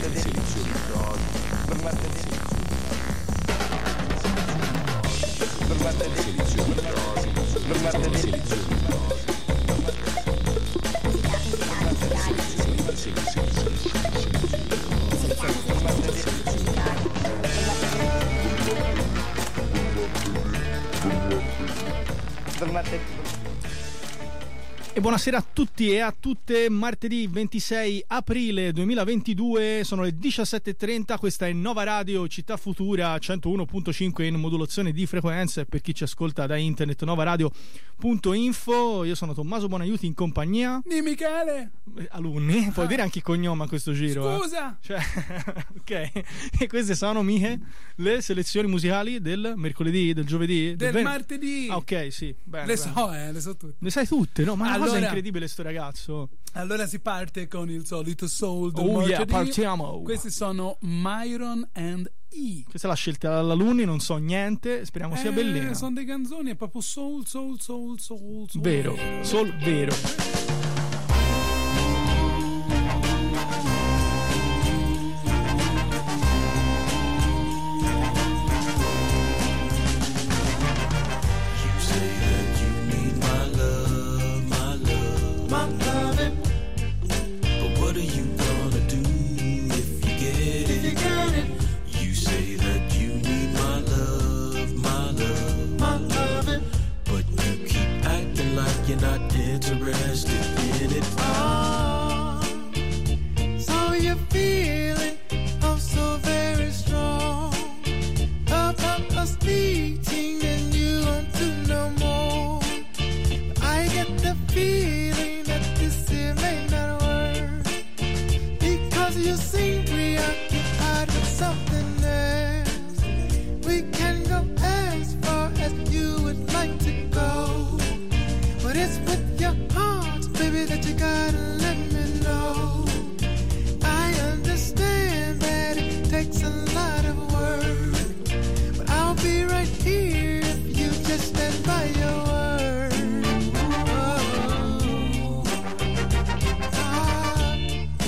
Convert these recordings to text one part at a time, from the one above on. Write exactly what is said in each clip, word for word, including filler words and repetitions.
martedì, per martedì, per martedì, per martedì. Per martedì. E buonasera a tutti e a tutte, martedì ventisei aprile duemilaventidue, sono le diciassette e trenta, questa è Nova Radio Città Futura centouno virgola cinque in modulazione di frequenza, e per chi ci ascolta da internet novaradio punto info. Io sono Tommaso Buonaiuti in compagnia di Michele. Alunni, puoi ah. dire anche il cognome a questo giro? Scusa! Eh? Cioè, ok, e queste sono Miche, le selezioni musicali del mercoledì, del giovedì, del, del martedì. Ah, ok, sì, bene, le bene. so, eh, le so tutte. Le sai tutte, no? Ma è allora, una cosa incredibile sto ragazzo. Allora si parte con il solito soul del oh martedì. Yeah, partiamo. Questi sono Myron and E. Questa è la scelta dall'alunni, non so niente, speriamo sia eh, bellina. Sono dei canzoni, è proprio soul, soul, soul, soul, soul. Vero, soul vero. You're not interested in it. Oh, so you're feeling oh so very strong about us meeting and you want to know more. I get the feeling that this here may not work because you seem preoccupied with something else. We can go as far as you would like to go, but it's with your heart, baby, that you gotta let me know. I understand that it takes a lot of work, but I'll be right here if you just stand by your word. Oh. Ah.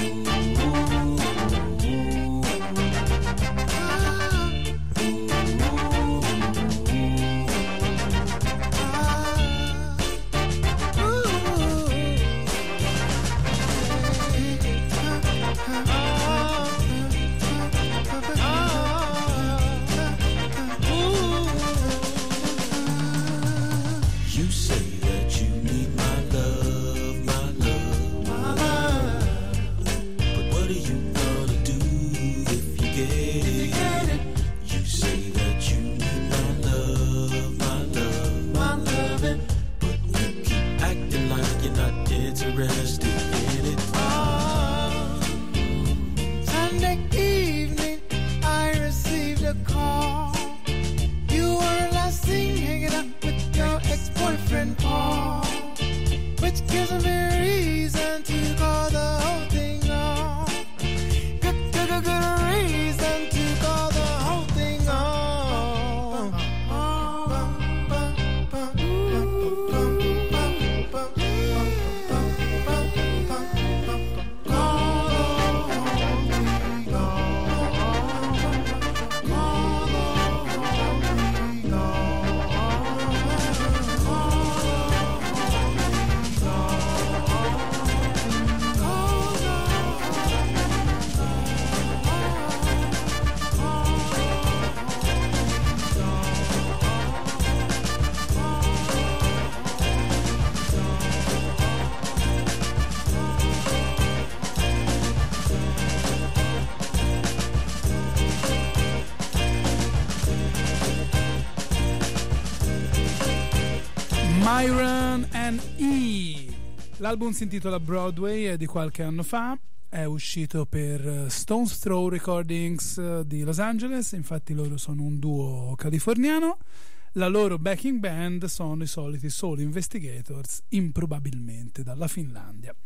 Myron and E. L'album si intitola Broadway, è di qualche anno fa, è uscito per Stones Throw Recordings di Los Angeles, infatti loro sono un duo californiano. La loro backing band sono i soliti Soul Investigators, improbabilmente dalla Finlandia.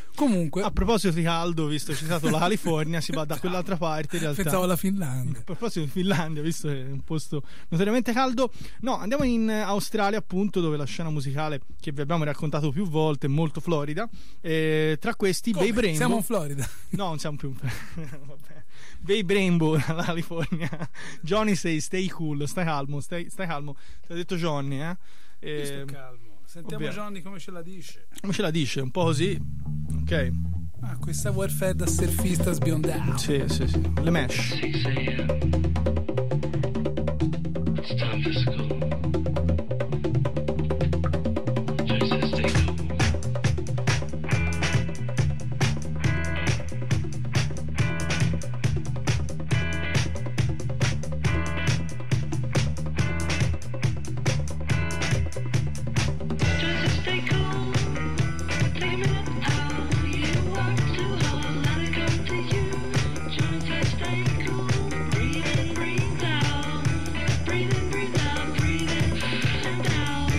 Comunque, A proposito di caldo, visto che ho citato la California, si va da quell'altra parte in realtà. pensavo alla A Finlandia. proposito di Finlandia, visto che è un posto notoriamente caldo, no, andiamo in Australia, appunto, dove la scena musicale che vi abbiamo raccontato più volte è molto florida. Eh, tra questi, Come? Babe Rainbow. Siamo in Florida. No, non siamo più. Vabbè. Babe Rainbow dalla California. Johnny say stay cool, stai calmo, stai, stai calmo. Ti ha detto Johnny, eh? Io sto Eh, calmo. Sentiamo ovvio. Johnny come ce la dice. come ce la dice? Un po' così. Ok. Ah, questa welfare da surfista sbiondato. Sì, sì, sì. Le mesh. It's time for school. Just to stay cool. Just to stay cool. Dreaming of how you walk too hard. Let it come to you. Just to stay cool. Breathe in, breathe out. Breathe in, breathe out. Breathe in and out.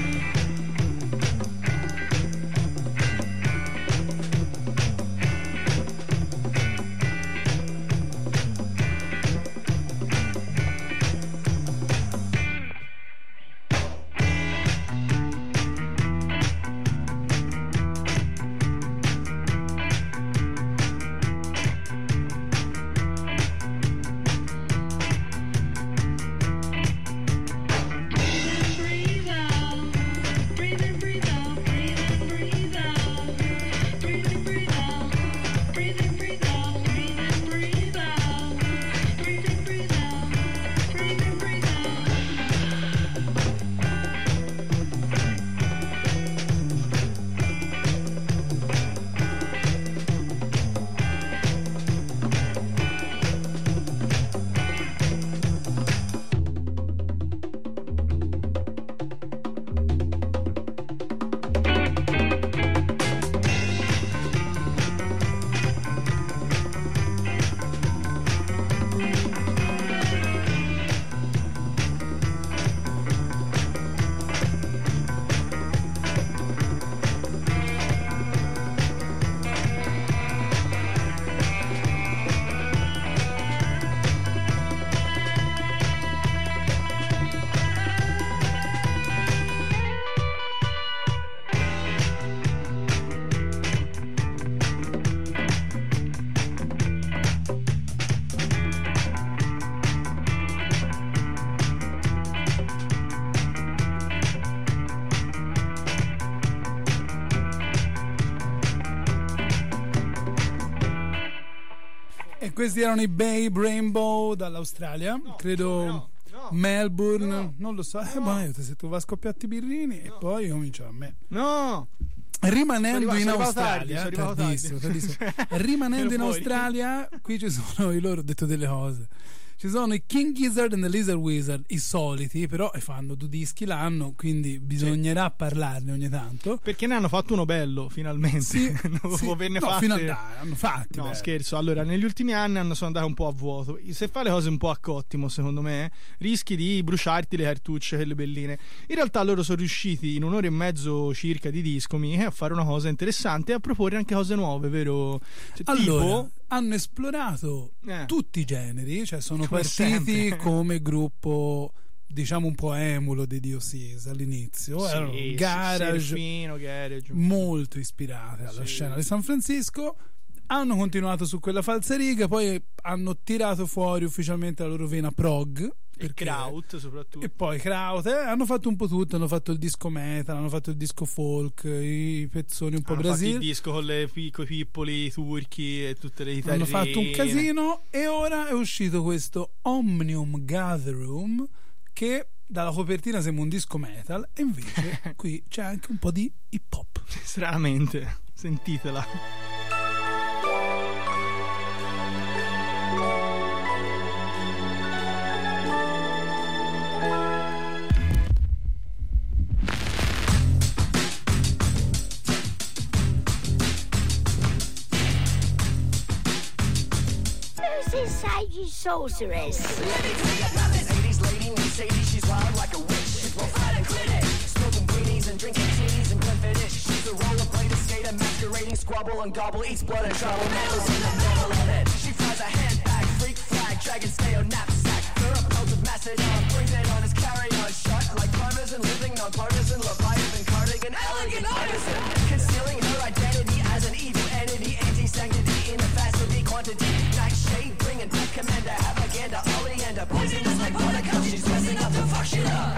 Breathe out. Breathe in, breathe out. Breathe in, breathe out. Breathe in, breathe out. Breathe in, breathe out. Breathe in, breathe out. Breathe in, breathe out. Breathe in, breathe out. E questi erano i Babe Rainbow dall'Australia, credo no, no, Melbourne, no, non lo so. Eh, no. buon aiuto, se tu vai a scoppiarti i birrini e poi comincio a me. No! Rimanendo Sono in arrivato- sono arrivato Australia, tardi, sono arrivato tardissimo, tardi. tardissimo. rimanendo in Fuori. Australia, qui ci sono i loro, ho detto delle cose. Ci sono i King Gizzard e the Lizard Wizard, i soliti, però fanno due dischi l'anno, quindi bisognerà parlarne ogni tanto. Perché ne hanno fatto uno bello, finalmente. Sì, Dopo sì. averne No, fatte- fino a dai, hanno fatti. No, beh. scherzo. Allora, negli ultimi anni hanno, sono andati un po' a vuoto. Se fai le cose un po' a cottimo, secondo me, rischi di bruciarti le cartucce, quelle belline. In realtà loro sono riusciti in un'ora e mezzo circa di discomi a fare una cosa interessante e a proporre anche cose nuove, vero? Cioè, Allora, tipo... hanno esplorato Eh. tutti i generi, cioè sono Come partiti sempre. come gruppo, diciamo un po' emulo dei D O C's all'inizio, Sì, erano sì, garage Serafino, garage. molto ispirate alla Sì. scena di San Francisco. Hanno continuato su quella falsariga, poi hanno tirato fuori ufficialmente la loro vena prog. E perché- Kraut, soprattutto. E poi Kraut, eh, hanno fatto un po' tutto, hanno fatto il disco metal, hanno fatto il disco folk, i pezzoni un po' Hanno fatto il Brasil. disco con le piccoli pippoli turchi e tutte le chitarre. Hanno fatto un casino e ora è uscito questo Omnium Gatherum che dalla copertina sembra un disco metal e invece qui c'è anche un po' di hip hop. Stranamente, sentitela. Who's inside you sorceress? eighties lady named Sadie, she's wild like a witch. She's profiling clinic, smoking greenies and drinking teas and Glenfiddich. She's a rollerblade, a skater, masquerading squad. squabble and gobble, eats blood and trouble. Nails in the devil head. She flies a handbag, freak flag, dragon scale knapsack. Her approach with macedon, brings it on his carry-on shot. Like partisan, living non-partisan, Leviathan, cardigan, elegant artisan. Concealing her identity as an evil entity, anti-sanctity in a facility quantity. Nightshade, bringing back commander, propaganda, oleander, poisonous like buttercup. She's dressing up to fuck shit up.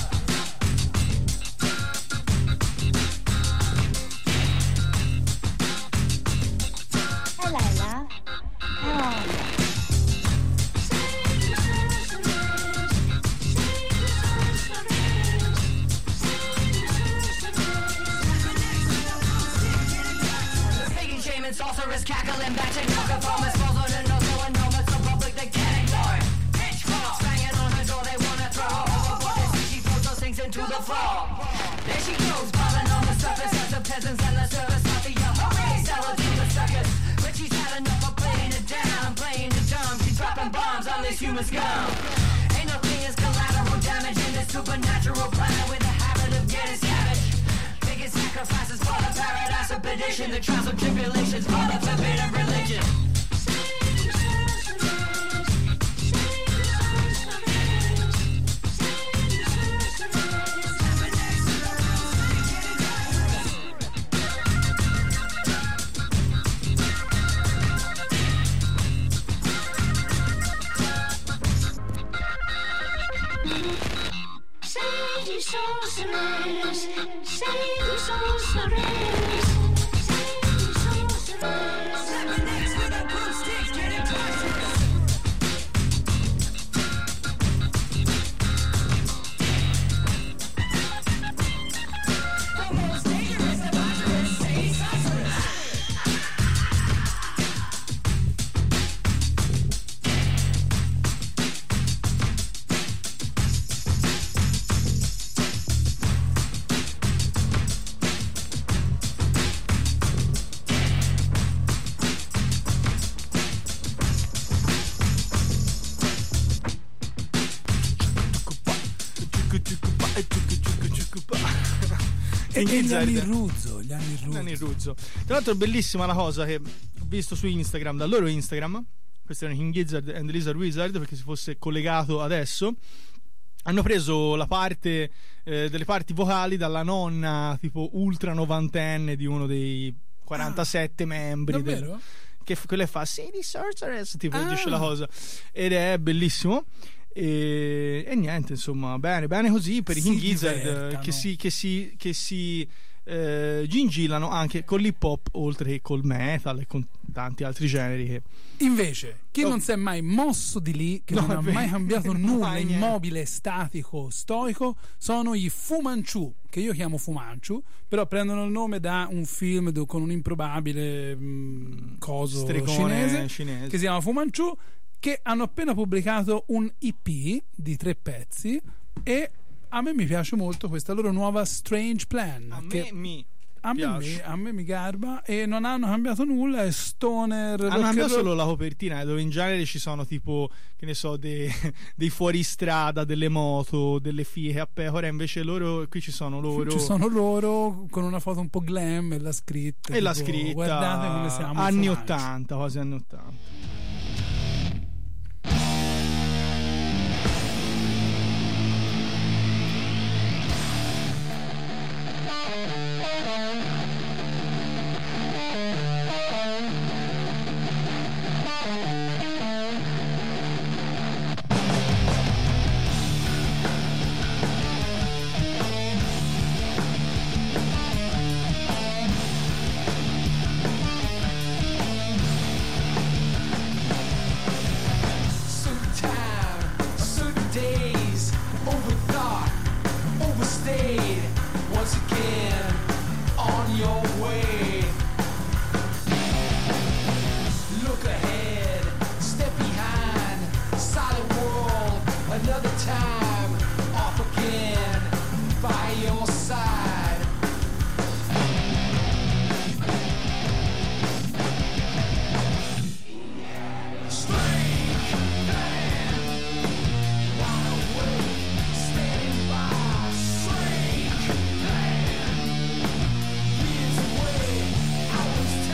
Hello, love. How are you? Pagan shaman, sorceress, cackling, batching, performance, falls on and no, so enormous, so public they can't ignore it. Pitchforks banging on her door, they wanna throw her overboard. They see she floats those things into the floor. There she goes, bobbing on the surface of the peasants and the service mafia. Hooray, sell her to the suckers. But she's had enough of playing it down, playing it dumb. She's dropping bombs on this human scum. Ain't no thing as collateral damage in this supernatural planet with a habit of getting savage. Biggest sacrifices for the paradise of perdition, the trials and tribulations for the forbidden religion. Save your sorcerers, save your sorcerers, save your sorcerers. Seven X with a broomstick, get in touch. The most dangerous adventurers, say sorcerers. E, e gli Gizzard. anni Ruzzo, gli anni Ruzzo. Nanni Ruzzo. Tra l'altro è bellissima la cosa che ho visto su Instagram, dal loro Instagram. Questo era King Gizzard and Lizard Wizard, perché si fosse collegato adesso. Hanno preso la parte eh, delle parti vocali dalla nonna tipo ultra novantenne di uno dei quarantasette membri del- Davvero? che f- quella fa Say the Sorceress, tipo Ah. dice la cosa, ed è bellissimo. E, e niente, insomma, bene, bene così per i Si King Gizzard, divertano. che si, che si, che si eh, gingillano anche con l'hip hop oltre che col metal e con tanti altri generi che... Invece, chi Oh. non si è mai mosso di lì, che No, non è ha vero. mai cambiato nulla, Mai niente. immobile, statico, stoico, sono i Fu Manchu, che io chiamo Fu Manchu, però prendono il nome da un film do- con un improbabile mh, coso Stregone cinese, cinese. che si chiama Fu Manchu, che hanno appena pubblicato un E P di tre pezzi e a me mi piace molto questa loro nuova Strange Plan, A che me mi a me, piace. a me mi garba e non hanno cambiato nulla, è stoner, rock Hanno and cambiato roll. solo la copertina, eh, dove in genere ci sono tipo, che ne so, dei, dei fuoristrada, delle moto, delle fiche a pecora, invece loro qui ci sono loro Ci sono loro con una foto un po' glam e la scritta. e la tipo, scritta guardate come siamo anni famosi. ottanta, quasi anni ottanta. Certain time, certain days, overthought, overstayed. Once again, on your way. Look ahead, step behind, solid world. Another time, off again, by your side. Years away, I was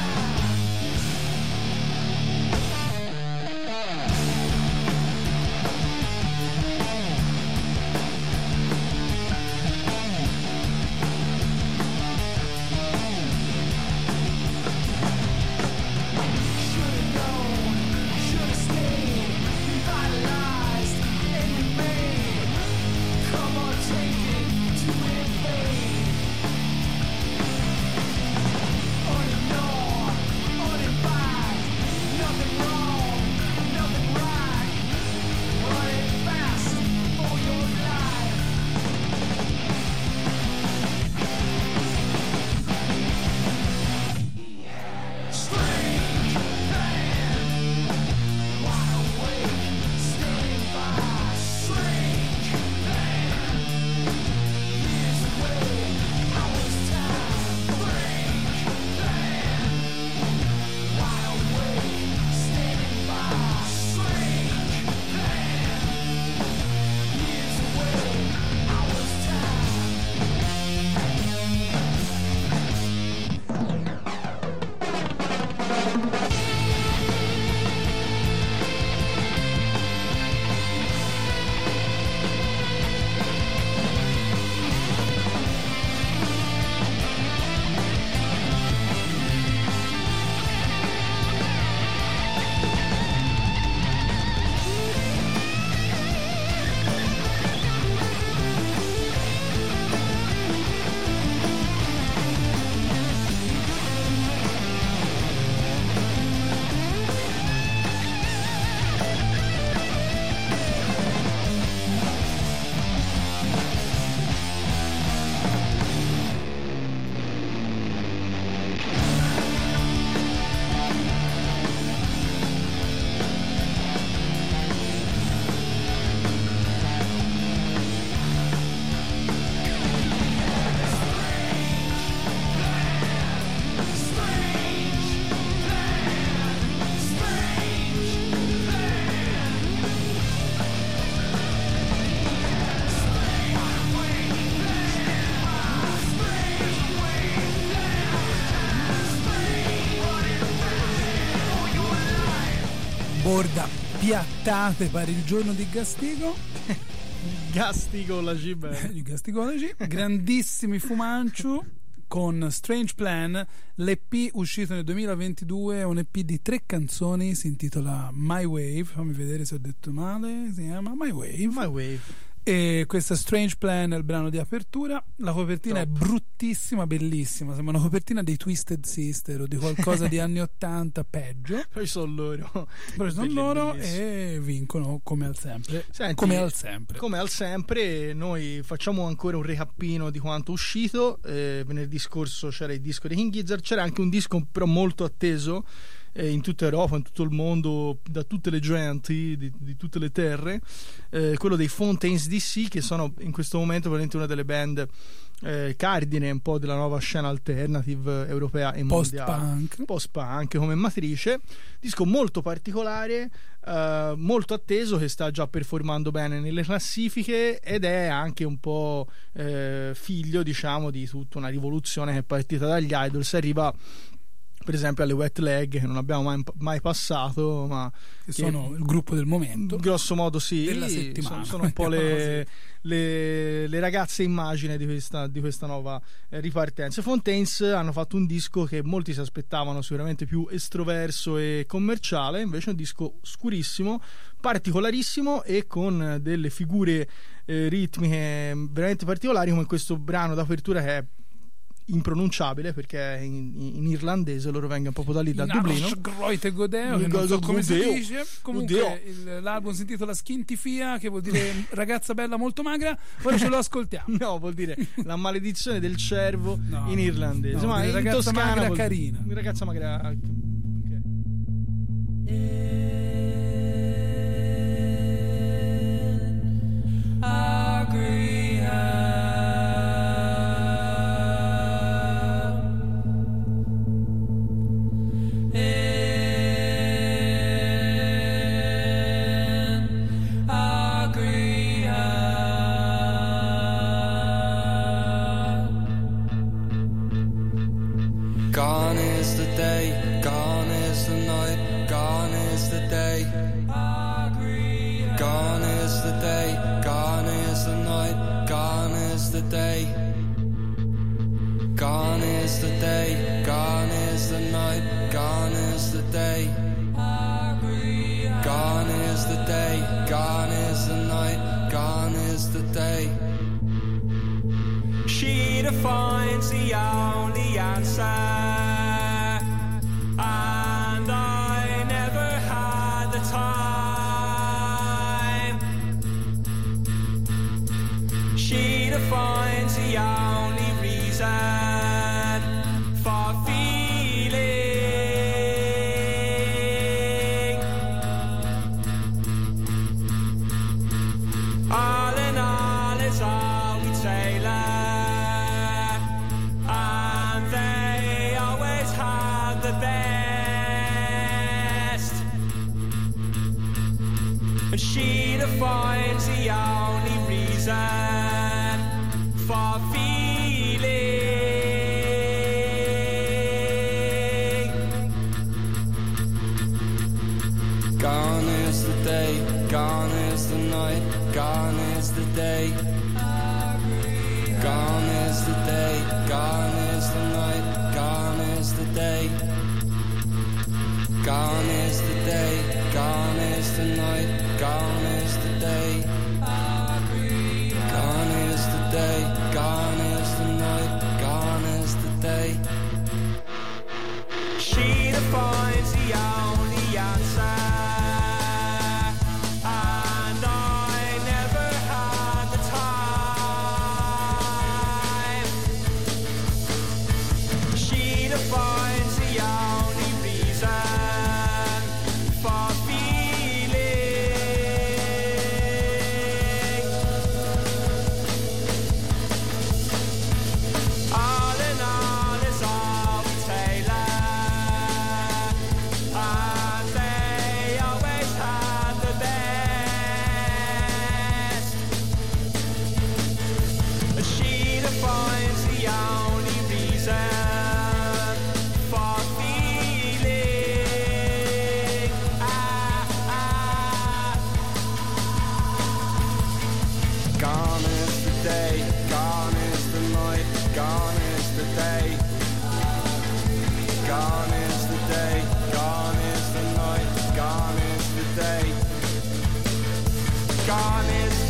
borda piattate per il giorno di Gastigo. Gastigo la G. Il Gastigology. Grandissimi Fumanchu con Strange Plan, l'E P uscito nel duemilaventidue, un E P di tre canzoni, si intitola My Wave, fammi vedere se ho detto male, si chiama My Wave. My Wave. E questa Strange Plan è il brano di apertura. La copertina Top. è bruttissima, bellissima, sembra una copertina dei Twisted Sister o di qualcosa di anni ottanta peggio. Poi sono loro. Poi sono Belli- loro bellissimi. e vincono come al sempre. Senti, come al sempre. Come al sempre, noi facciamo ancora un recappino di quanto uscito. Eh, venerdì scorso c'era il disco di King Gizzard, c'era anche un disco però molto atteso eh, in tutta Europa, in tutto il mondo, da tutte le genti di, di tutte le terre, eh, quello dei Fontaines D C, che sono in questo momento veramente una delle band eh, cardine un po' della nuova scena alternative europea e mondiale, Post-punk. post-punk come matrice. Disco molto particolare, eh, molto atteso, che sta già performando bene nelle classifiche ed è anche un po' eh, figlio, diciamo, di tutta una rivoluzione che è partita dagli Idols, arriva per esempio alle Wet Leg, che non abbiamo mai, mai passato, ma Che sono il gruppo del momento. grosso modo sì, Della settimana. sono, sono un po' le, le, le ragazze immagine di questa, di questa nuova eh, ripartenza. Fontaines hanno fatto un disco che molti si aspettavano sicuramente più estroverso e commerciale, invece è un disco scurissimo, particolarissimo e con delle figure eh, ritmiche veramente particolari, come questo brano d'apertura che è impronunciabile perché è in, in irlandese, loro vengono proprio da lì, da Dublino. Groite Godeo, che non so come si Godeo. dice. Comunque il- l'album si intitola Skintifia, che vuol dire ragazza bella molto magra. Ora ce lo ascoltiamo. No, vuol dire la maledizione del cervo No, in irlandese. no, Ma vuol dire in ragazza toscano magra vuol- carina. Ragazza magra. Ok. Gone is the day, gone is the night, gone is the day. Gone is the day, gone is the night, gone is the day. Gone is the day, gone is the night, gone is the day. Gone is the day, gone is the night, gone is the day. She defines the only answer, and I never had the time. She defines the only reason for feeling. All in all, it's all we tailor. And she defines the only reason for feeling. Gone is the day, gone is the night, gone is the day. Gone is the day, gone is the night, gone is the day. Gone is the day, gone is the night, gone is the day. Gone is the day, gone is the night, gone is the day. She defines the only answer, and I never had the time.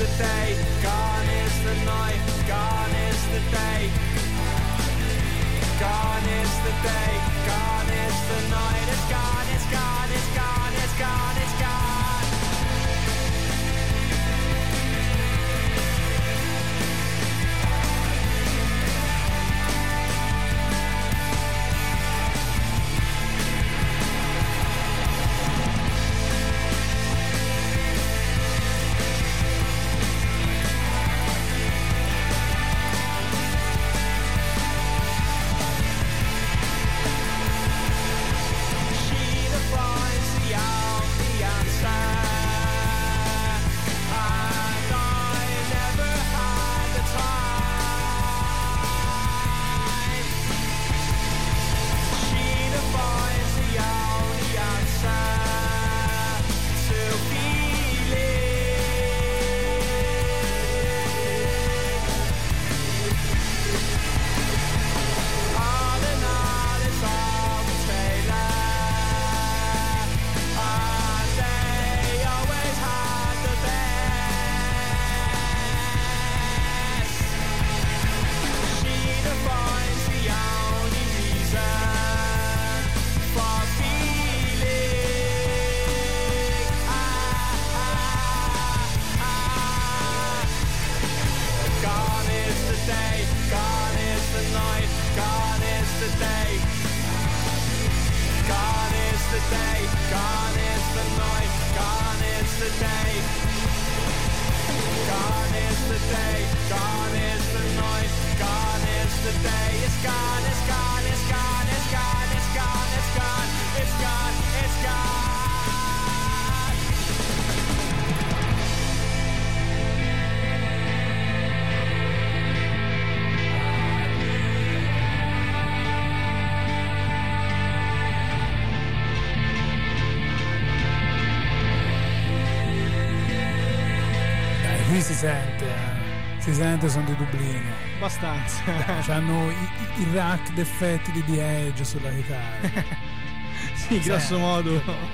the day, gone is the night, gone is the day. Gone is the day, gone is the night. It's gone, it's gone, it's gone, it's gone, it's gone. Si sente, eh. si sente, sono di Dublino. Abbastanza. Hanno i, i, i rack d'effetti di The Edge sulla chitarra. Sì, grosso modo.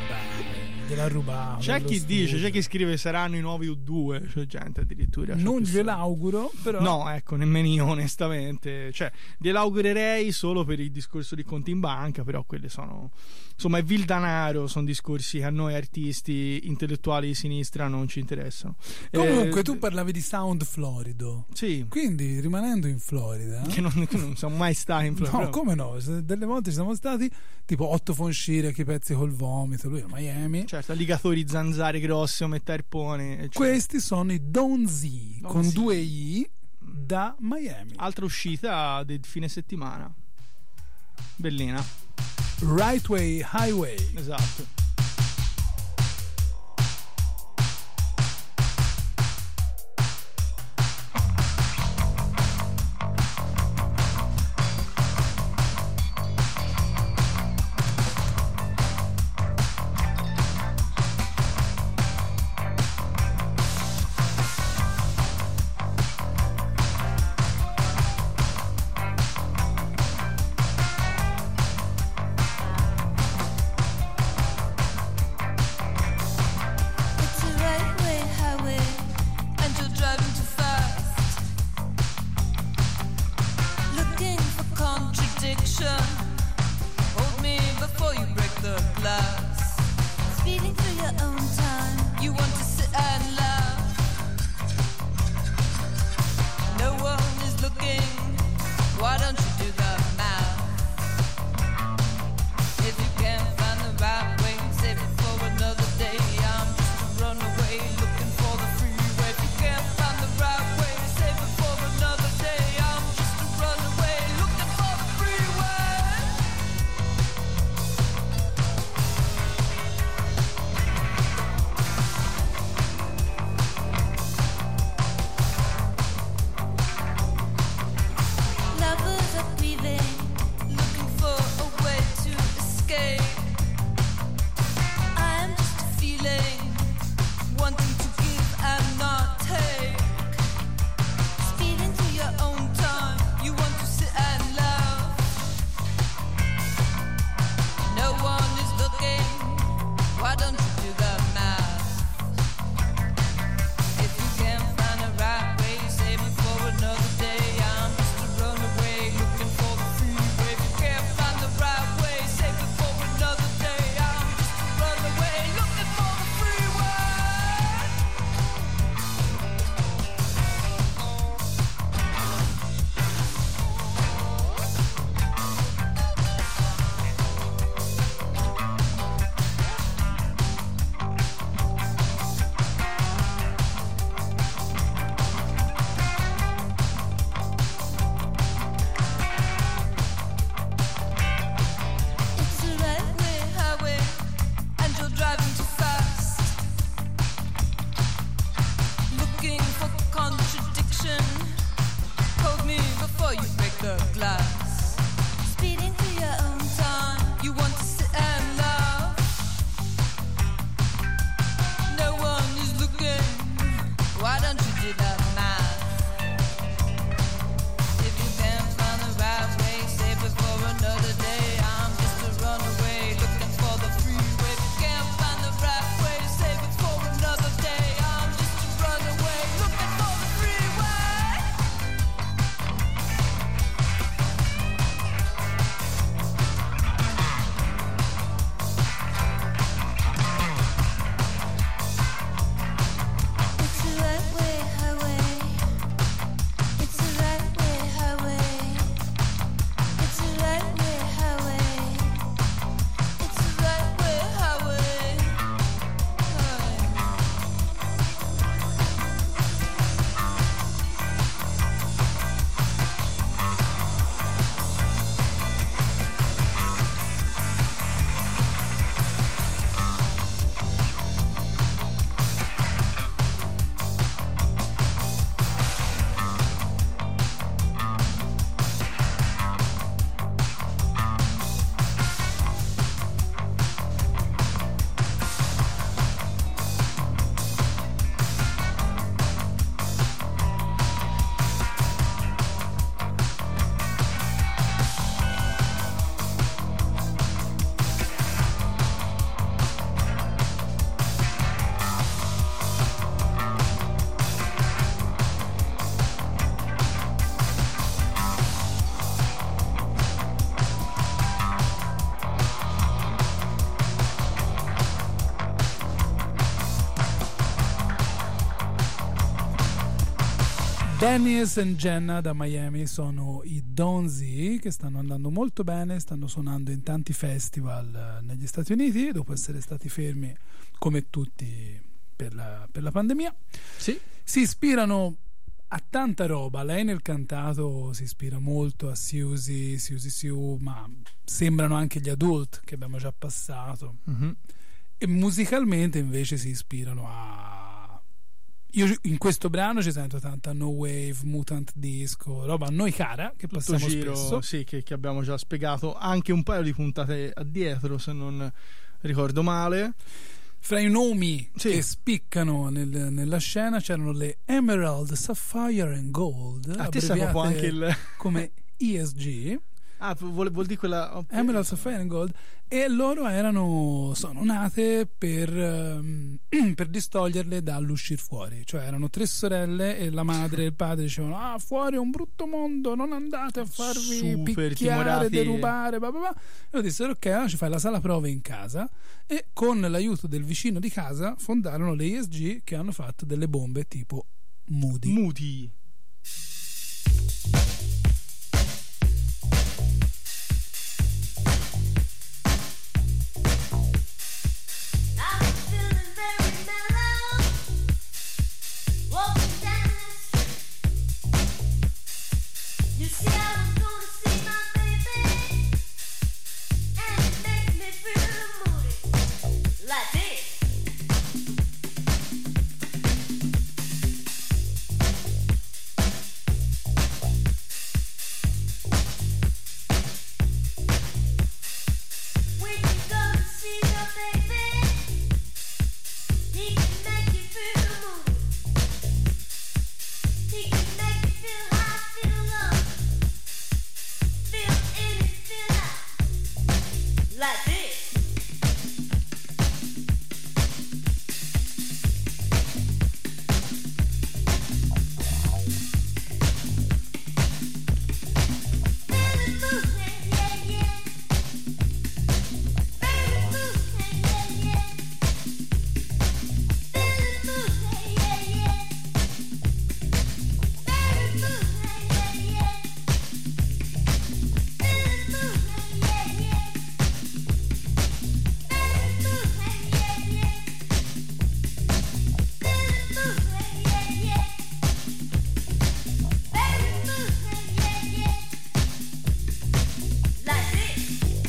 Dai, gliela rubavo. C'è chi studio. dice, c'è chi scrive saranno i nuovi U due, c'è gente addirittura. Non gliel'auguro, però. No, ecco, nemmeno io onestamente. Cioè, gliel'augurerei solo per il discorso di conti in banca, però quelle sono... Insomma, è vil danaro, sono discorsi che a noi artisti intellettuali di sinistra non ci interessano. Comunque, eh, tu parlavi di sound florido. Sì. Quindi, rimanendo in Florida... Che non, che non siamo mai stati in Florida. No, come no? Delle volte ci siamo stati, tipo Otto von Schirach, i pezzi col vomito, lui a Miami. Certo, alligatori, zanzare grosse, ometterponi. Eccetera. Questi sono i Don Z, Don con Z. due I, da Miami. Altra uscita del fine settimana. Bellina. Right Way Highway. Esatto. Dennis e Jenna da Miami sono i Donzi, che stanno andando molto bene, stanno suonando in tanti festival eh, negli Stati Uniti dopo essere stati fermi come tutti per la, per la pandemia. Sì. Si ispirano a tanta roba. Lei nel cantato si ispira molto a Siouxsie, Siouxsie Sioux, ma sembrano anche gli Adult che abbiamo già passato. Mhm. E musicalmente invece si ispirano a... Io in questo brano ci sento tanta no wave, mutant disco, roba a noi cara, che Tutto passiamo giro, spesso. sì, che, che abbiamo già spiegato anche un paio di puntate addietro, se non ricordo male. Fra i nomi Sì. che spiccano nel- nella scena c'erano le Emerald, Sapphire and Gold, A te sai proprio abbreviate anche il... come E S G. Ah, vuol, vuol dire quella... Emerald, Sapphire and Gold, e loro erano sono nate per, ehm, per distoglierle dall'uscir fuori, cioè erano tre sorelle e la madre e il padre dicevano: ah, fuori è un brutto mondo, non andate a farvi Super picchiare, timorati. derubare, bla bla bla. E loro dissero: ok, allora ci fai la sala prove in casa, e con l'aiuto del vicino di casa fondarono le E S G, che hanno fatto delle bombe tipo Moody. Muti. I'm feeling very mellow, walking down the street. You see, I was gonna see my baby, and it makes me feel moody, like this. When you go to see your baby, he can make you feel moody. He can make you feel high, feel low, feel in and feel out, like this. Feeling moody, yeah, yeah. Feeling moody, yeah, yeah. Feeling moody, yeah, yeah. Feeling moody, yeah, yeah. Feeling moody, yeah, yeah. Feeling moody, yeah, yeah. Feeling moody, yeah, yeah. Feeling moody, yeah, yeah. Like this.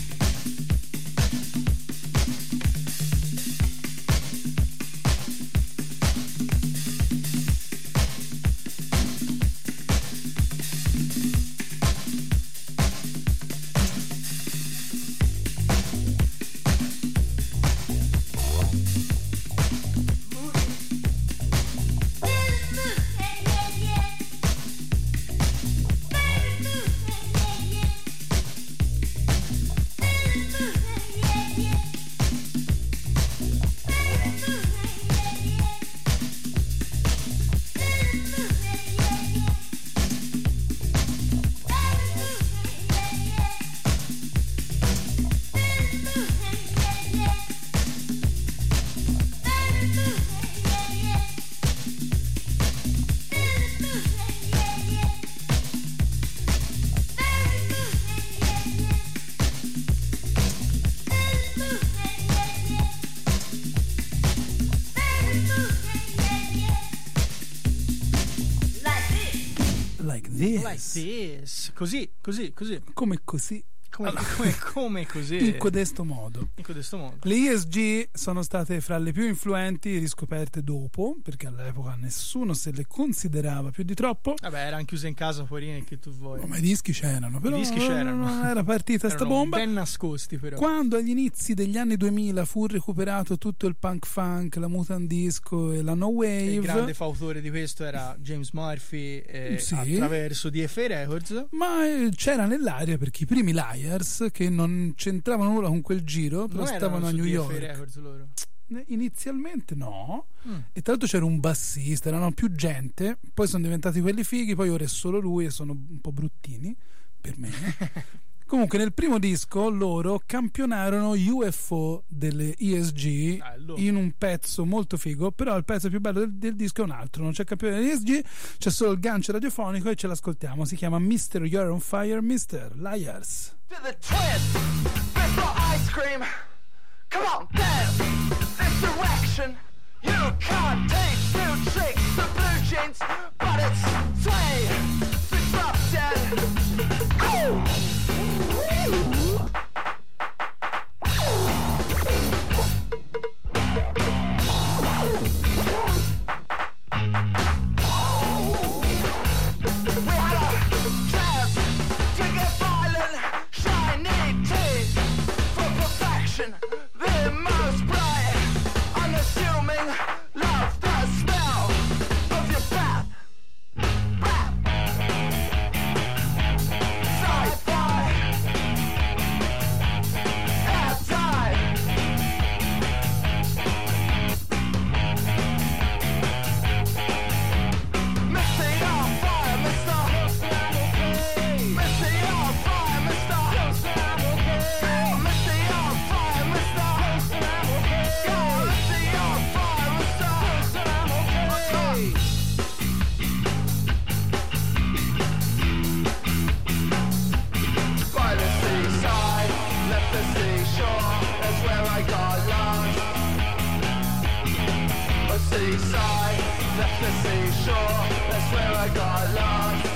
Feeling moody, yeah, yeah. Feeling moody, yeah, yeah. Feeling moody, yeah, yeah. Feeling moody, yeah, yeah. Feeling moody, yeah, yeah. Feeling moody, yeah, yeah. Feeling moody, yeah, yeah. Feeling moody, yeah, yeah. Feeling moody, yeah, yeah. Feeling moody, yeah, yeah. Feeling moody, yeah, yeah. Feeling moody, yeah, yeah. Like this. Like this. Like this. Così, così, così. Come così, Come, come, come così. in codesto modo. In questo modo. Le E S G sono state fra le più influenti riscoperte dopo, perché all'epoca nessuno se le considerava più di troppo. Vabbè, erano chiuse in casa, poverine, che tu vuoi. Ma i dischi c'erano, però I dischi c'erano. non era partita sta Erano bomba. ben nascosti, però. Quando agli inizi degli anni duemila fu recuperato tutto il punk funk, la mutant disco e la no wave, Il grande fautore di questo era James Murphy, eh, Sì. attraverso D F A Records. ma eh, c'era nell'aria, perché i primi Liars, che non c'entravano nulla con quel giro, però Non stavano erano a su New D F A York. Records loro. Eh, Inizialmente no, Mm. e tra l'altro c'era un bassista, erano più gente, poi sono diventati quelli fighi, poi ora è solo lui e sono un po' bruttini per me. Comunque Comunque nel primo disco loro campionarono U F O delle E S G Bello. in un pezzo molto figo, però il pezzo più bello del, del disco è un altro, non c'è il campione delle E S G, c'è solo il gancio radiofonico e ce l'ascoltiamo, si chiama mister You're on Fire, mister Liars. To the twist, before ice cream. Come on, dance this direction. You can't teach new tricks, the blue jeans, but it's sway, disrupted. Oh! We had a chance to get violent, shiny teeth for perfection. The most bright, unassuming, love the smell of your breath. Breath. Sci-fi. Outside. Missing on fire, mister. Missing on fire, mister. Missing on fire, mister. Yeah, missing on fire, mister. By the seaside, left the seashore, that's where I got lost. A seaside, left the seashore, that's where I got lost.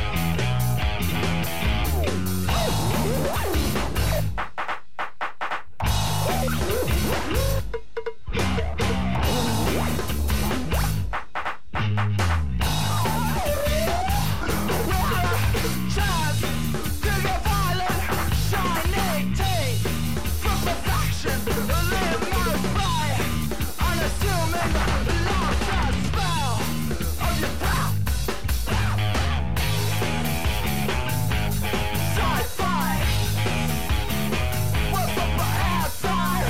Chance to get violent, shiny teeth for perfection. Live most bright, unassuming, love the spell of your breath. Sci-fi, what's up the outside?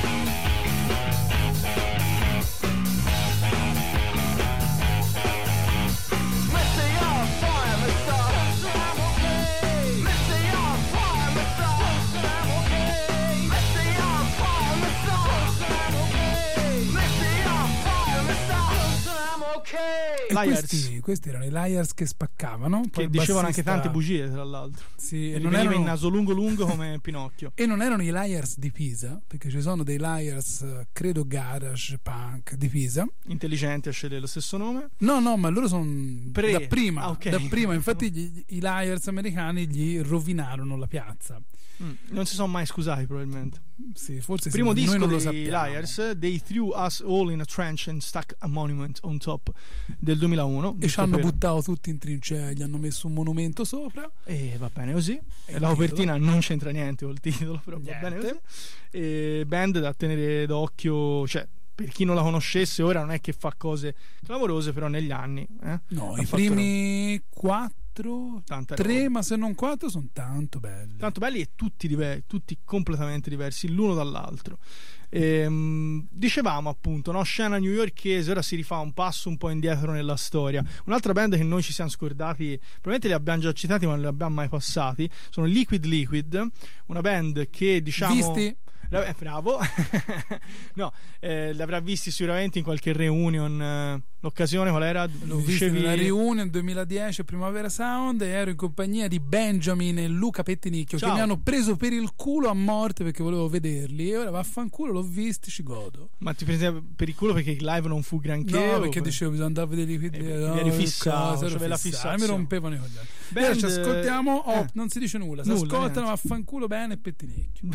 Missing on fire, mister. Missing on fire, mister. Missing on fire, mister. Missing on fire, mister. I'm okay. E Liars. questi, questi erano i Liars che spaccavano, poi Che il dicevano anche bassista- tante bugie, tra l'altro. Sì, E e non non veniva erano in naso lungo lungo come Pinocchio. E non erano i Liars di Pisa, perché ci sono dei Liars, eh, credo garage punk di Pisa. Intelligenti a scegliere lo stesso nome. No, no, ma loro sono Pre- da prima, ah, ok. da prima. Infatti gli- i Liars americani gli rovinarono la piazza. Mm, Non si sono mai scusati, probabilmente. Sì, forse Primo sì, disco noi non lo dei sappiamo. Liars, They Threw Us All in a Trench and Stuck a Monument on Top, del duemilauno. E ci giusto hanno per- buttato tutti in trincea, gli hanno messo un monumento sopra. E va bene così. E E il la copertina titolo? non c'entra niente col titolo, però va Niente. bene così. E band da tenere d'occhio, cioè per chi non la conoscesse ora non è che fa cose clamorose, però negli anni eh, No, ha i fatto primi quattro, tanta tre, roba. ma se non quattro, sono tanto belli. Tanto belli e tutti, diver- tutti completamente diversi l'uno dall'altro. Ehm, dicevamo appunto, no? Scena newyorkese, ora si rifà un passo un po' indietro nella storia. Un'altra band che noi ci siamo scordati, probabilmente li abbiamo già citati ma non li abbiamo mai passati, sono Liquid Liquid, una band che diciamo... Visti? Eh, bravo. No, eh, li avrà visti sicuramente in qualche reunion. eh, L'occasione qual era? L'ho visto Dicevi- nella Reunion duemiladieci Primavera Sound e ero in compagnia di Benjamin e Luca Pettinicchio Ciao. che mi hanno preso per il culo a morte perché volevo vederli e ora vaffanculo, l'ho visti, ci godo. Ma ti prendi per il culo perché il live non fu granché? No, o perché per- dicevo bisogna andare a vedere i Eh, video. eri no, che fissato, cosa, ero c'avevi la fissato, fissazione. mi rompevano i coglioni. Band, Bene, ci ascoltiamo. Oh, eh. non si dice nulla. Si Nulla, ascoltano, niente. vaffanculo bene e Pettinicchio.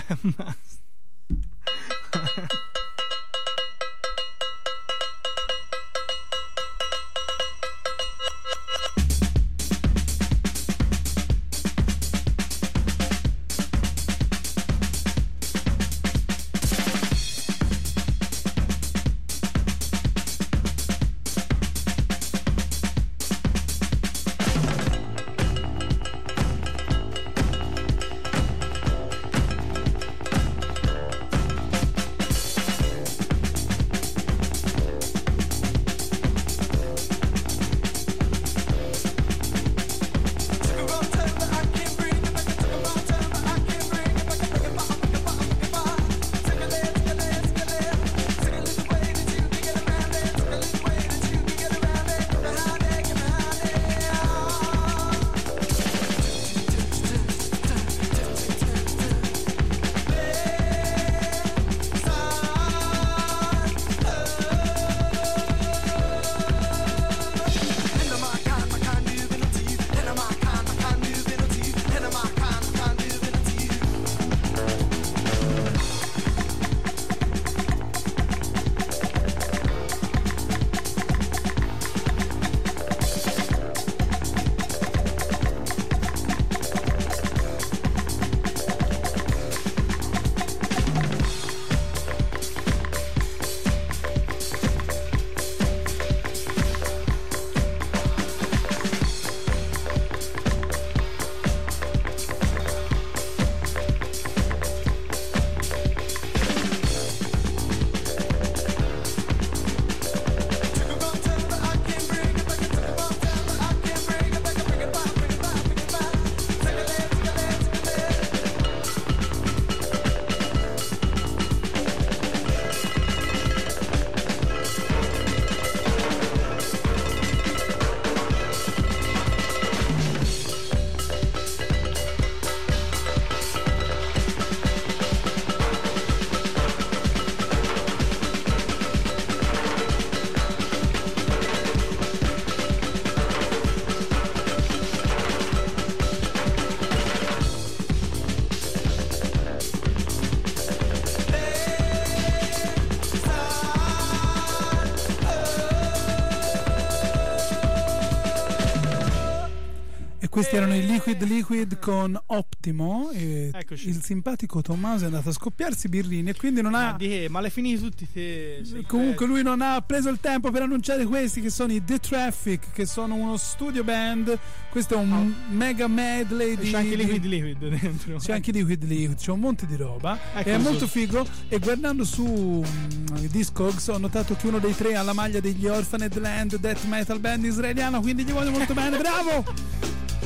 Questi erano i Liquid Liquid con Optimo e Eccoci. il simpatico Tommaso è andato a scoppiarsi birrini e quindi non Ma ha di che? Ma le finiti tutti te. sei comunque bello. lui non ha preso il tempo per annunciare questi che sono i The Traffic, che sono uno studio band. Questo è un mega medley di C'è anche di- liquid liquid dentro. c'è anche Liquid Liquid, c'è un monte di roba. Ecco, è molto sì. figo. E guardando su mm, i Discogs ho notato che uno dei tre ha la maglia degli Orphaned Land Death Metal Band israeliano, quindi gli voglio molto bene, bravo!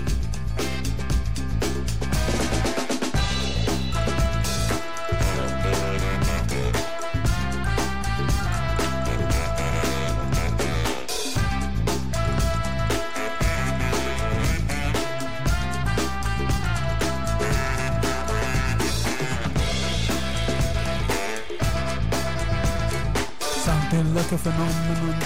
Something like a phenomenon.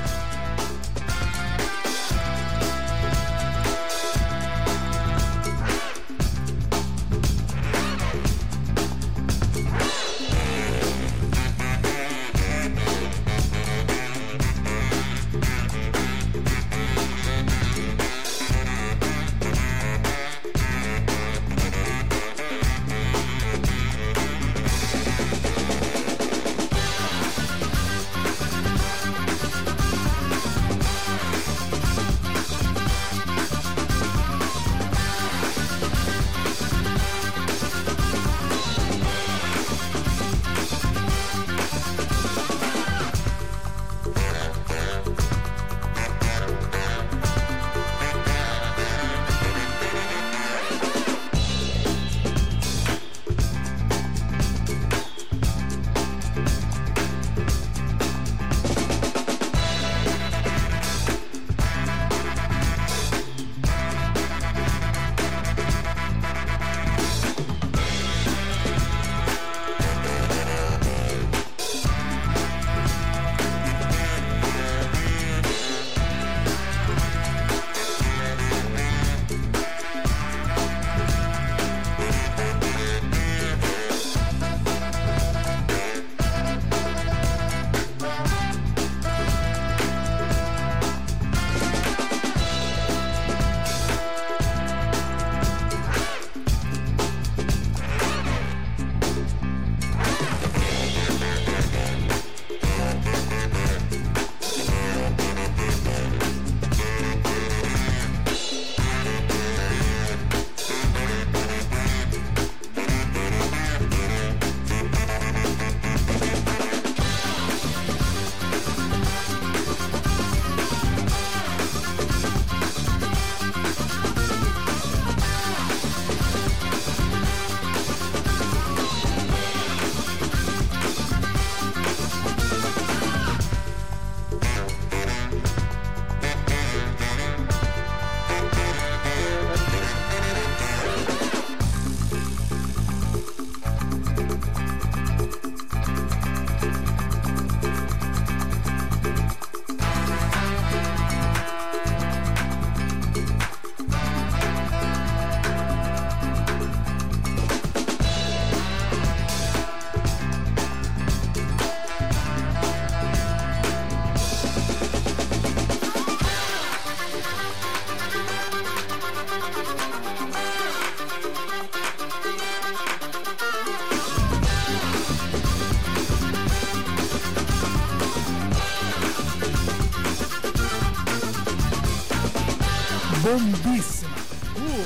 Bombissima. Uh,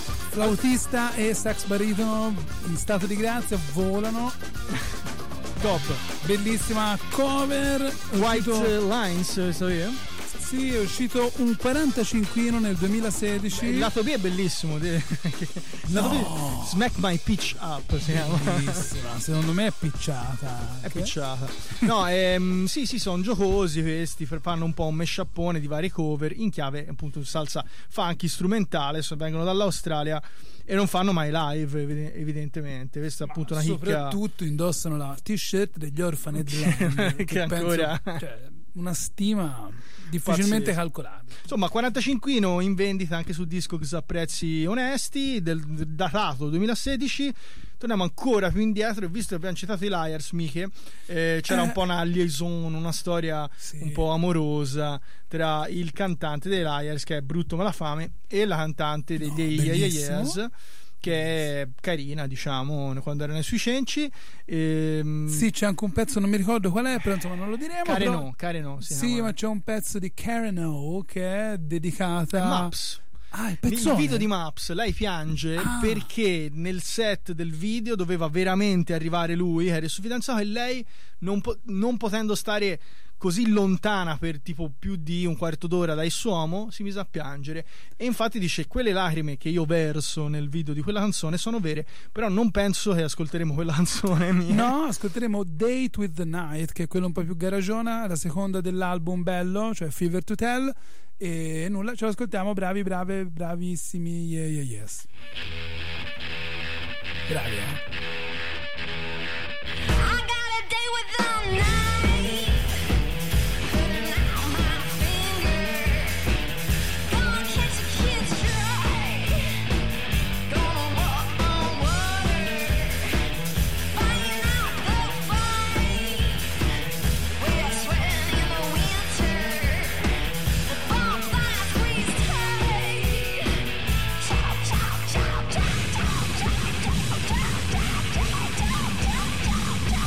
flautista e sax baritono in stato di grazia volano. Top. Bellissima cover. White Uscito- Lines, so io? Sì, è uscito un quarantacinquino nel duemilasedici. Il lato B è bellissimo. de- Il lato B, Smack My Pitch Up si chiama. Bellissima, secondo me è picciata. È anche. picciata. No, ehm, sì, sì, sono giocosi questi, f- fanno un po' un mesciappone di varie cover in chiave appunto salsa funky strumentale, so- vengono dall'Australia e non fanno mai live evide- evidentemente. Questa è appunto una chicca Soprattutto indossano la t-shirt degli Orphaned Land, che che ancora- penso, cioè, una stima difficilmente Pazzesco. calcolabile. Insomma, quarantacinquino in vendita anche su Discogs a prezzi onesti, del, datato duemilasedici. torniamo ancora più indietro, e visto che abbiamo citato i Liars, Miche, eh, c'era Eh. un po' una liaison, una storia Sì. un po' amorosa tra il cantante dei Liars, che è Brutto Malafame, e la cantante dei, No, dei Yeah Yeah bellissimo. Yeahs, che è carina, diciamo, quando era nei sui cenci. Ehm, Sì, c'è anche un pezzo, non mi ricordo qual è, però insomma non lo diremo. Karen però- O, Karen O si Sì, chiama. ma c'è un pezzo di Karen O che è dedicata Maps. Ah, il Il pezzone. video di Maps, lei piange Ah. perché nel set del video doveva veramente arrivare lui, era il suo fidanzato, e lei non, po- non potendo stare così lontana per tipo più di un quarto d'ora dal suo uomo, si mise a piangere. E infatti dice: quelle lacrime che io verso nel video di quella canzone sono vere, però non penso che ascolteremo quella canzone mia. No, ascolteremo Date with the Night, che è quello un po' più garagiona, la seconda dell'album bello, cioè Fever to Tell. E nulla, ce lo ascoltiamo, bravi, brave, bravissimi, yeah, yeah, yes. Bravi, eh? I got a day with the night. Putting out my finger. Gonna catch a kid's dry. Gonna walk on water. Fighting out the fight. We are sweating in the winter. The bonfire squeeze tight. Chop, chop, chop, chop, chop, chop, chop, chop, chop, chop, chop, chop.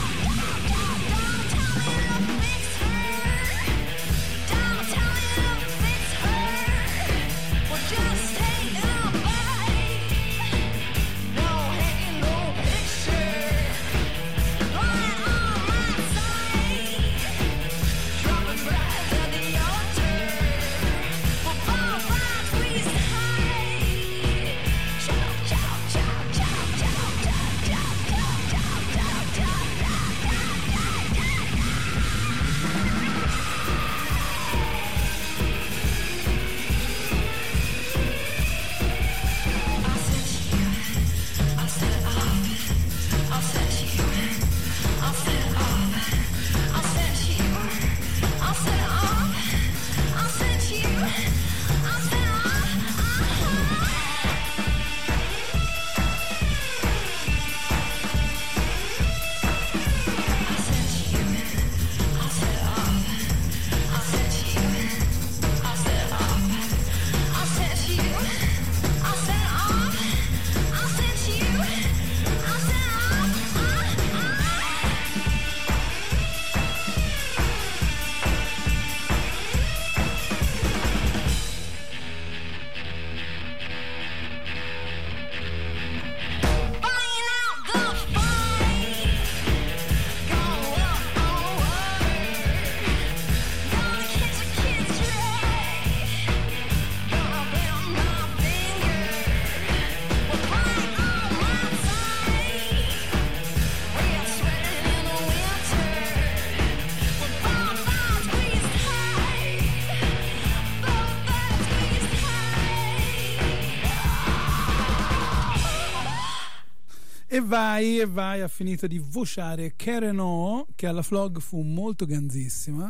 E vai, e vai, ha finito di vociare Karen O, che alla Flog fu molto ganzissima.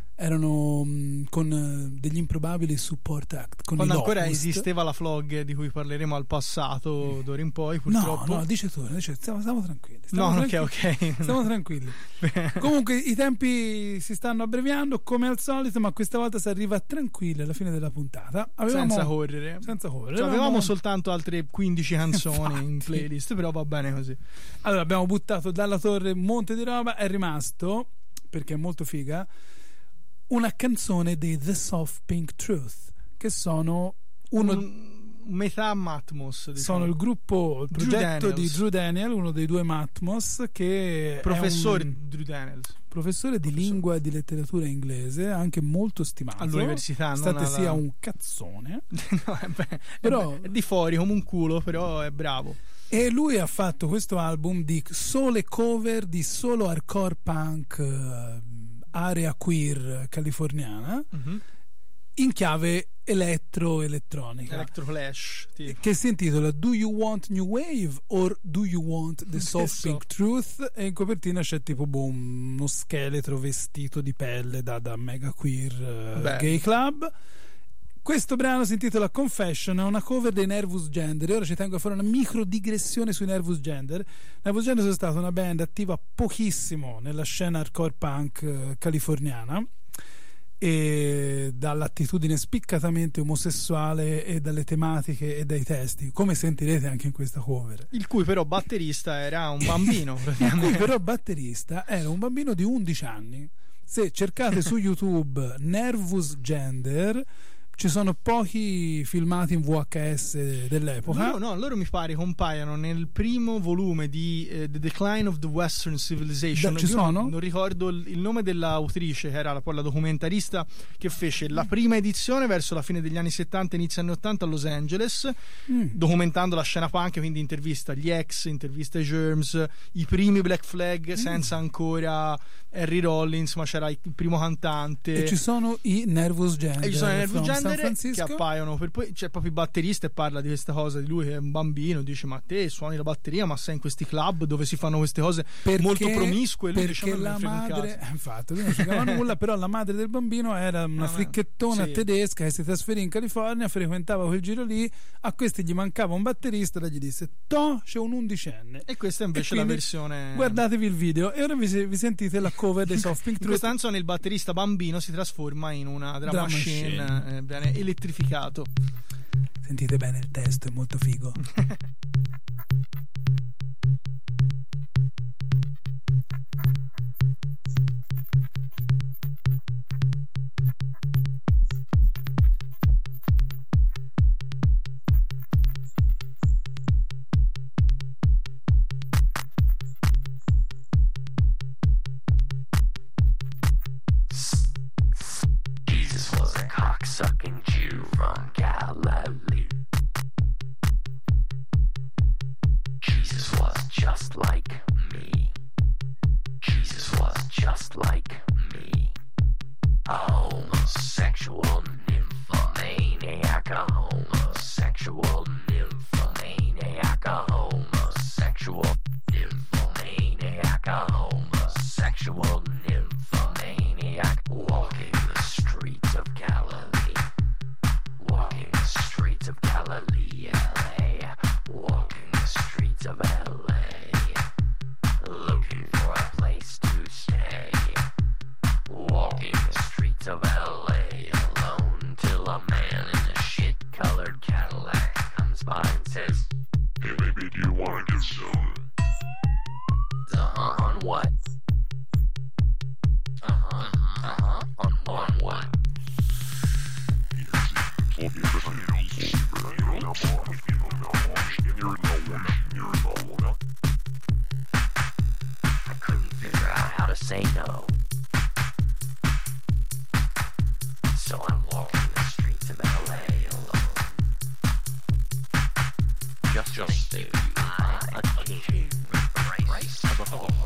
Erano mh, con eh, degli improbabili support act, con Quando i ancora Locust. esisteva la Flog, di cui parleremo al passato d'ora in poi, No, purtroppo. no, dice tu, dice, stiamo, stiamo tranquilli. Stiamo No, ok, tranquilli, ok. Stiamo tranquilli. Comunque i tempi si stanno abbreviando come al solito, ma questa volta si arriva tranquilli alla fine della puntata. Avevamo- Senza correre. Senza correre. Cioè, avevamo Avevamo- soltanto altre quindici canzoni in Infatti. playlist, però va bene così. Allora abbiamo buttato dalla torre un monte di roba, è rimasto, perché è molto figa, una canzone dei The Soft Pink Truth, che sono uno Un, metà Matmos, diciamo. sono il gruppo, il Drew progetto Daniels. di Drew Daniel, uno dei due Matmos, che Professore è un Drew Daniels. professore di lingua e di letteratura inglese, anche molto stimato All'università, non state alla- sia un cazzone. No, è, beh, Però- è, be- è di fuori come un culo, però è bravo. E lui ha fatto questo album di sole cover di solo hardcore punk, eh, area queer californiana, Mhm. in chiave elettro-elettronica, Electro Clash, tipo. che si intitola Do You Want New Wave or Do You Want The Soft Soft. Pink Truth? E in copertina c'è tipo boh, uno scheletro vestito di pelle da, da mega queer eh, Beh. gay club. Questo brano si intitola Confession, è una cover dei Nervous Gender, e ora ci tengo a fare una micro digressione sui Nervous Gender. Nervous Gender sono stata una band attiva pochissimo nella scena hardcore punk eh, californiana, e dall'attitudine spiccatamente omosessuale e dalle tematiche e dai testi, come sentirete anche in questa cover. Il cui però batterista era un bambino. Il cui però batterista era un bambino di undici anni. Se cercate su YouTube Nervous Gender ci sono pochi filmati in V H S dell'epoca. Loro, no, loro mi pare compaiono nel primo volume di eh, The Decline of the Western Civilization. Da, ci Io sono? Non, non ricordo il, il nome dell'autrice, che era la, poi la documentarista che fece la prima edizione verso la fine degli anni settanta, inizio anni ottanta a Los Angeles, mm. documentando la scena punk, quindi intervista gli ex, intervista i Germs, i primi Black Flag, mm. senza ancora Harry Rollins, ma c'era il primo cantante. E ci sono i Nervous Gender. E ci sono i Nervous Gender che appaiono appaiono per poi c'è proprio il batterista e parla di questa cosa di lui che è un bambino, dice ma te suoni la batteria ma sei in questi club dove si fanno queste cose perché, molto promiscue, e lui perché dice, la madre eh, infatti lui non spiegava nulla, però la madre del bambino era una ah, fricchettona sì. tedesca che si trasferì in California, frequentava quel giro lì, a questi gli mancava un batterista, e gli disse to c'è un undicenne, e questa è invece la versione, guardatevi il video e ora vi, vi sentite la cover dei Soft Pink Truth. In questa canzone il batterista bambino si trasforma in una drum, drum machine, machine. Eh, viene elettrificato. Sentite bene il testo, è molto figo. Jesus was a cocksucking Jew from Galilee. Jesus was just like me. Jesus was just like me. A homosexual nymphomaniac. A homosexual nymphomaniac. A homosexual nymphomaniac. A homosexual nymphomaniac. Walking the streets of Galilee. Walking the streets of Galilee, L A. Walking the streets of L A. Looking for a place to stay. Walking the streets of L A alone till a man in a shit-colored Cadillac comes by and says, "Hey baby, do you wanna get stoned?" Uh-huh, on what? Uh-huh, uh-huh, on, on what? I couldn't figure out how to say no. So I'm walking the streets of L A alone. Just, just think you are a king with the race of a whore.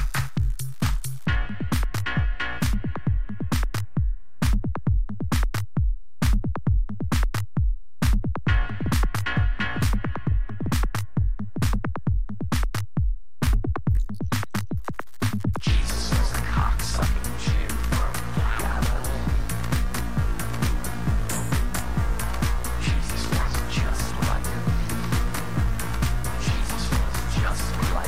Jesus was a cocksucking Jew from Galilee. Jesus was just like me. Jesus was just like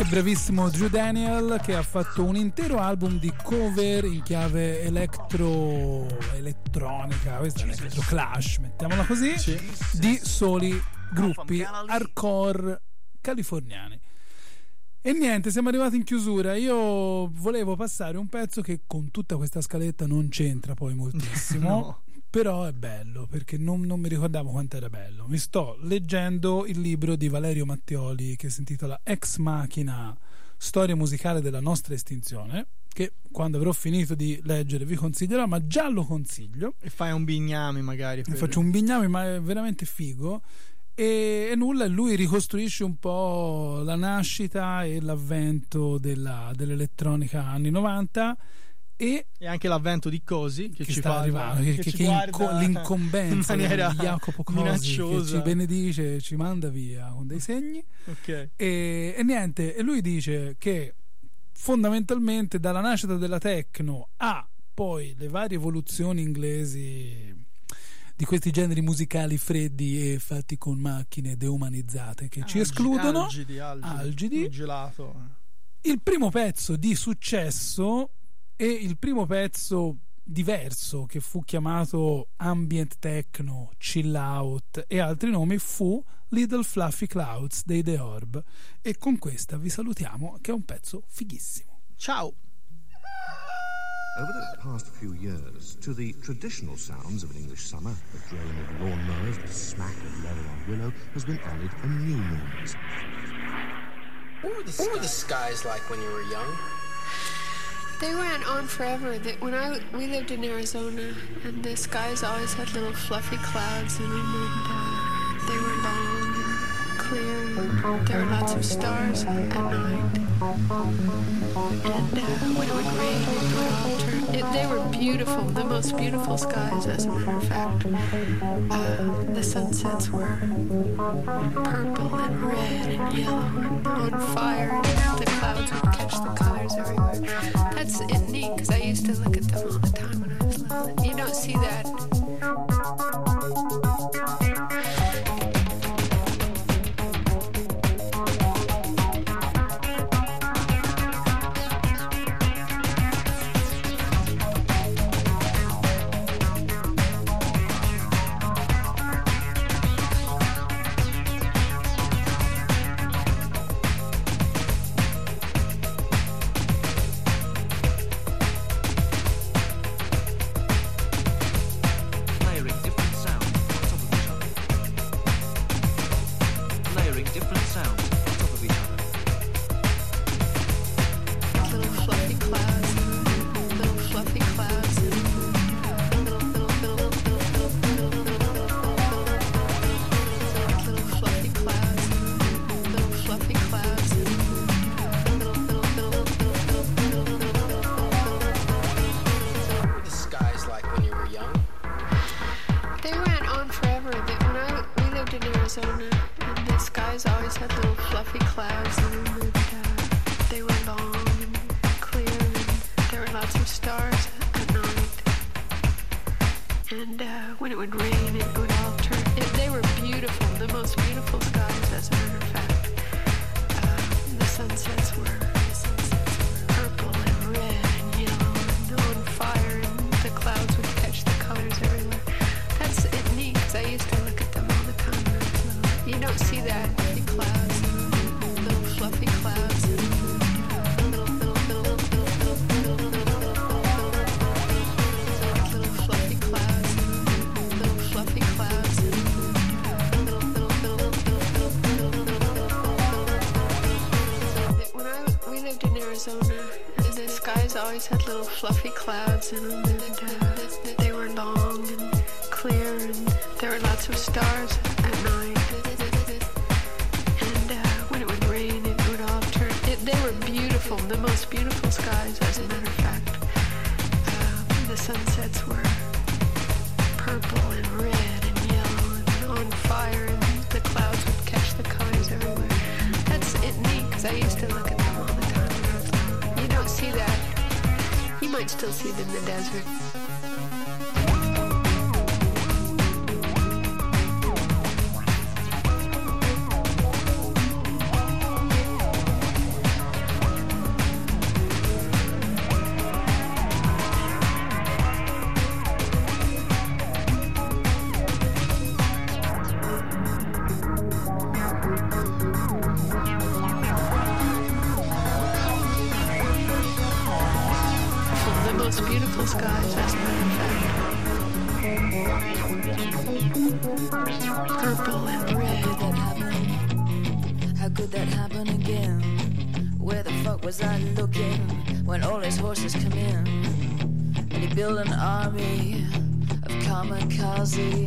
anche bravissimo Drew Daniel, che ha fatto un intero album di cover in chiave electro elettronica, questa è electro clash, mettiamola così, Sì. di soli gruppi hardcore californiani. E niente, siamo arrivati in chiusura. Io volevo passare un pezzo che con tutta questa scaletta non c'entra poi moltissimo. No. Però è bello, perché non, non mi ricordavo quanto era bello. Mi sto leggendo il libro di Valerio Mattioli che si intitola Ex Machina, storia musicale della nostra estinzione, che quando avrò finito di leggere vi consiglierò, ma già lo consiglio. E fai un bignami magari. per- Faccio un bignami, ma è veramente figo. E, e nulla, lui ricostruisce un po' la nascita e l'avvento della, dell'elettronica anni novanta e, E anche l'avvento di Cosi che, che ci sta fa arrivando, che, che, ci che guarda inco- l'incombenza in maniera di Jacopo Cosi che minacciosa. ci benedice, ci manda via con dei segni. Ok. E, e niente, e lui dice che fondamentalmente dalla nascita della techno a poi le varie evoluzioni inglesi di questi generi musicali freddi e fatti con macchine deumanizzate che ci Algi- escludono, algidi, algidi, algidi. un gelato. il primo pezzo di successo e il primo pezzo diverso che fu chiamato ambient techno, chill out e altri nomi fu Little Fluffy Clouds dei The Orb, e con questa vi salutiamo, che è un pezzo fighissimo. Ciao. Over the past few years, to the traditional sounds of an English summer, the drone of lawnmowers, the smack of leather on willow, has been added a new noise. What were the, what were the skies like when you were young? They went on forever. That when I we lived in Arizona, and the skies always had little fluffy clouds in them, and uh, they were long and clear, and there were lots of stars at night. And uh, when it would rain, it would all turn. It, they were beautiful, the most beautiful skies, as a matter of fact. Uh, the sunsets were purple and red and yellow and on fire, and the clouds would catch the colors everywhere. That's it, neat, because I used to look at them all the time when I was little. You don't see that. Layering different sounds on top of each other. Layering different sounds on top of each other. Little fluffy clouds, little fluffy clouds, little, little, little, little, little, little fluffy clouds, little fluffy clouds, little, little, little, What were the skies like when you were young? They went on forever. That when I we lived in Arizona, and the skies always had little fluffy clouds in them, and uh, they were long and clear, and there were lots of stars at night. And uh, when it would rain, it would all turn. It, they were beautiful, the most beautiful skies, as a matter of fact. Uh, the sunsets were purple and red and yellow and on fire, and the clouds would catch the colors everywhere. That's it, neat, because I used to look at them all the time when I was little. You don't see that in clouds, little fluffy clouds, little, little, little, little, little, little fluffy clouds, little fluffy clouds, little, little, little, little. When I we lived in Arizona, and the skies always had little fluffy clouds in them, and uh, they were long and clear, and there were lots of stars at night. And uh, when it would rain, it would all turn. It, they were beautiful, the most beautiful skies, as a matter of fact. Uh, the sunsets were purple and red and yellow and on fire, and the clouds would catch the colors everywhere. That's it, neat, because I used to look at them all the time when I was little. You don't see that. You might still see them in the desert. sky just manifest. Purple and red. That happened? How could that happen again? Where the fuck was I looking when all his horses come in? And he built an army of kamikaze.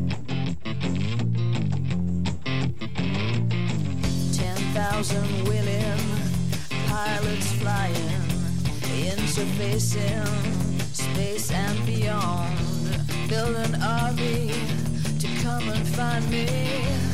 Ten thousand willing pilots flying, interfacing space and beyond. Build an army to come and find me.